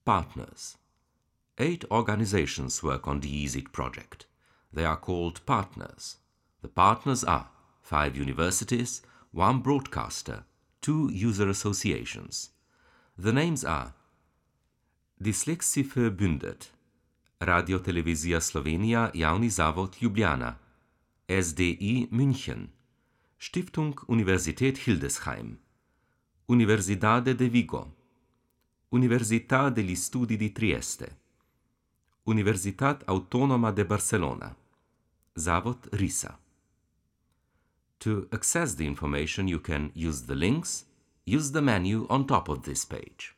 Partners. 8 organizations work on the EASIT project. They are called partners. The partners are 5 universities, 1 broadcaster, 2 user associations. The names are Dyslexie-Verbündet, Radiotelevizija Slovenija Javni zavod Ljubljana, SDI München, Stiftung Universität Hildesheim, Universidade de Vigo, Università degli Studi di Trieste, Universitat Autonoma de Barcelona, Zavod RISA. To access the information, you can use the links, use the menu on top of this page.